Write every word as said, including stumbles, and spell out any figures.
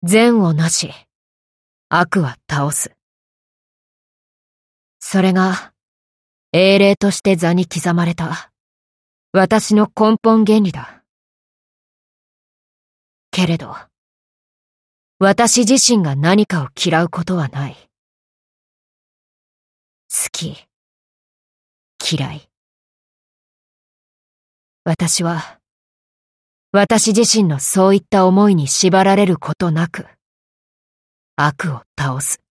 善をなし、悪は倒す。それが、英霊として座に刻まれた、私の根本原理だ。けれど、私自身が何かを嫌うことはない。好き、嫌い。私は、私自身のそういった思いに縛られることなく、悪を倒す。